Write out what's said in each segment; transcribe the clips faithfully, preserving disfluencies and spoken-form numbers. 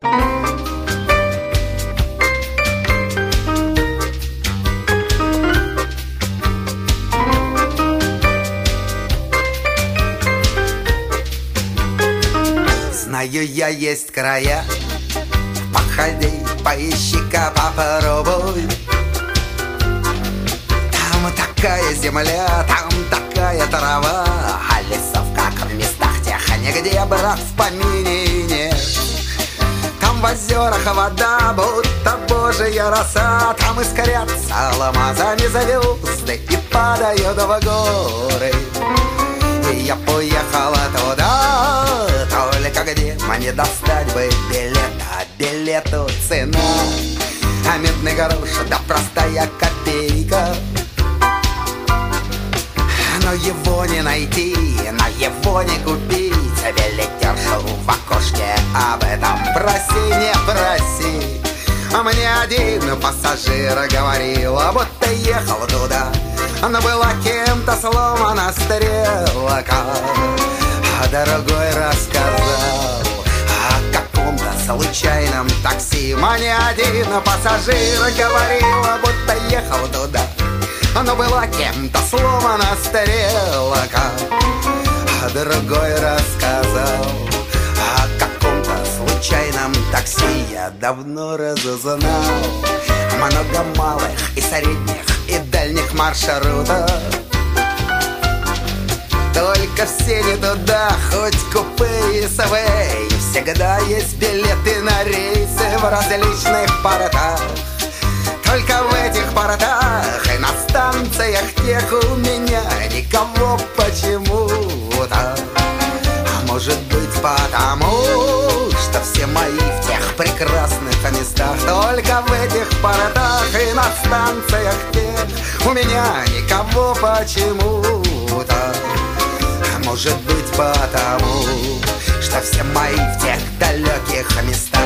Знаю я, есть края, походи, поищи-ка, попробуй. Там такая земля, там такая трава, а лесов, как в местах тех, нигде, брат, в помине нет. Там в озерах вода, будто божья роса, там искрятся алмазами звезды и падают в горы. И я поехала туда, только где мне достать бы билет, а билету цена, а медный грош, да простая копейка. Но его не найти, но его не купить, билетершу в окошке об этом проси, не проси. А мне один пассажир говорил, будто ехал туда, но была кем-то сломана стрелка. А другой рассказал о каком-то случайном такси. Мне один пассажир говорил, будто ехал туда, но была кем-то сломана стрелка. А другой рассказал о каком-то случайном такси. Я давно разузнал много малых и средних и дальних маршрутов, только все не туда, хоть купе и сэвэй. Всегда есть билеты на рейсы в различных портах, только в этих портах и на станциях тех у меня никого почему-то. А может быть потому, что все мои в тех прекрасных местах, только в этих портах и на станциях тех у меня никого почему-то. А может быть потому, что все мои в тех далеких местах.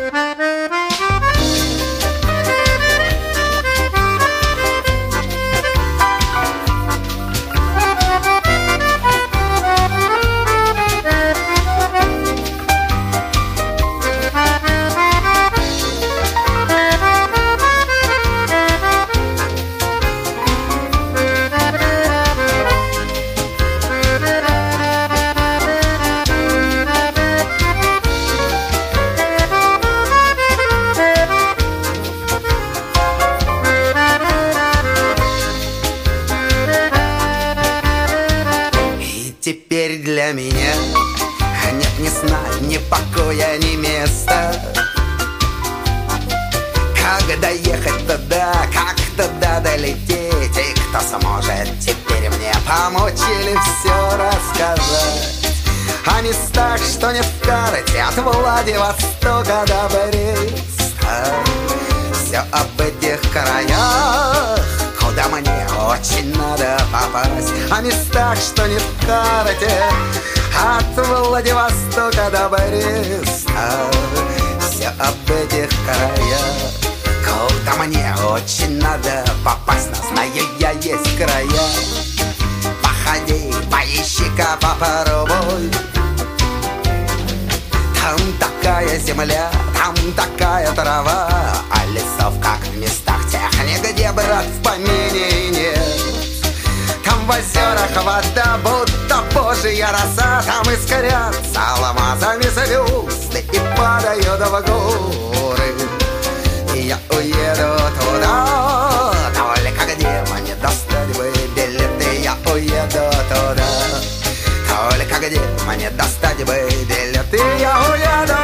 Теперь для меня нет ни сна, ни покоя, ни места. Как доехать туда, как туда долететь, и кто сможет теперь мне помочь или все рассказать о местах, что не в карте, от Владивостока до Бреста. Все об этих краях, куда мне очень надо попасть, о местах, что не в карте, от Владивостока до Бреста. Все об этих краях, куда мне очень надо попасть, но знаю я, есть края. Походи, поищи-ка, попробуй. Там такая земля, там такая трава, а лесов, как в местах тех, нигде, брат, в помине нет. Там в озерах вода, будто божья роса, там искрятся алмазами звезды и падают в горы. И я уеду туда, только где мне достать бы билеты. Я уеду туда, только где мне достать бы билеты. Я уеду